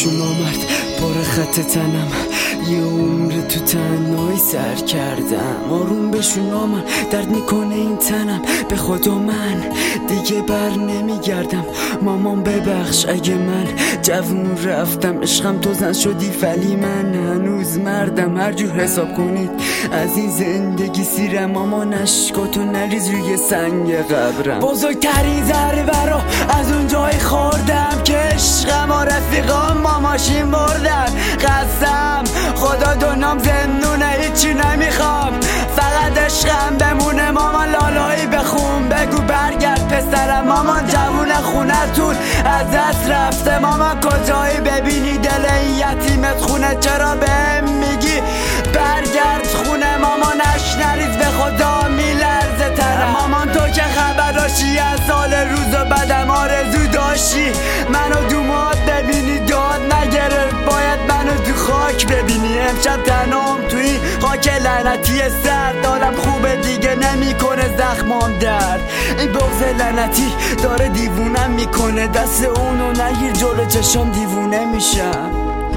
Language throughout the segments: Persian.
بهشون آمد بار خط تنم، یه عمر تو تنهایی سر کردم. آروم بهشون آمد درد میکنه این تنم، به خدا من دیگه بر نمیگردم. مامان ببخش اگه من جوون رفتم، عشقم تو زن شدی ولی من هنوز مردم. هر جور حساب کنید از این زندگی سیرم، مامان اشکاتو نریز روی سنگ قبرم. بزرگترین ضربه رو از اون جای خوردم که عشقم و رفیقام ما ماشین بردن. قسم خدا دنیام زندونه هیچی نمیخوام، فقط عشقم بمونه. مامان لالایی بخون بگو برگرد پسرم، مامان جوون خونتون از دست رفته. مامان کجایی ببینی دل این یتیمت خونه، چرا بهم میگی برگرد خونه؟ مامانش نریز به خدا میلرزه تنم. مامان تو که خبراشی از سال روز و بدم آرزو داشتی منو دومات ببینی، داد نگرفت باید منو تو خاک ببینی. امشب تنام توی خاک لعنتی سرد، آدم خوبه دیگه نمیکنه زخمام درد. این بغض لعنتی داره دیوونم میکنه، دست اونو نگیر جلو چشام دیوونه میشم.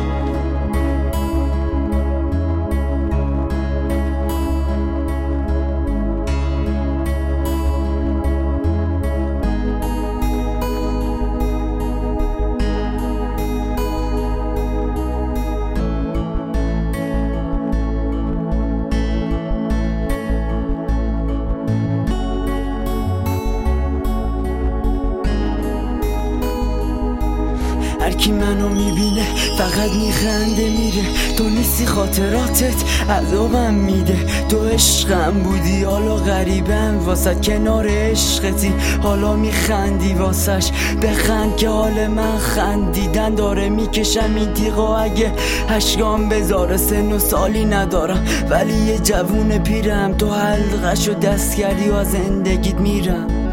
هرکی منو میبینه فقط میخنده میره، تو نیستی خاطراتت عذابم میده. تو عشقم بودی حالا غریبم واسد، کنار عشقتی حالا میخندی واسش. بخند که حال من خندیدن داره میکشم این تیغا، اگه اشکام بذاره سن و سالی ندارم ولی یه جوون پیرم. تو حلقش و دست کردی و از زندگیت میرم.